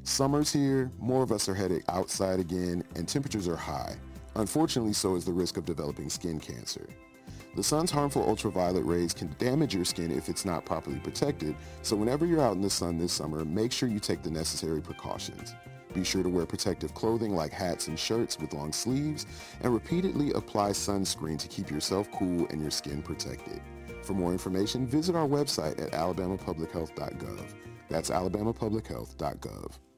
Summer's here, more of us are headed outside again, and temperatures are high. Unfortunately, so is the risk of developing skin cancer. The sun's harmful ultraviolet rays can damage your skin if it's not properly protected, so whenever you're out in the sun this summer, make sure you take the necessary precautions. Be sure to wear protective clothing like hats and shirts with long sleeves, and repeatedly apply sunscreen to keep yourself cool and your skin protected. For more information, visit our website at alabamapublichealth.gov. That's alabamapublichealth.gov.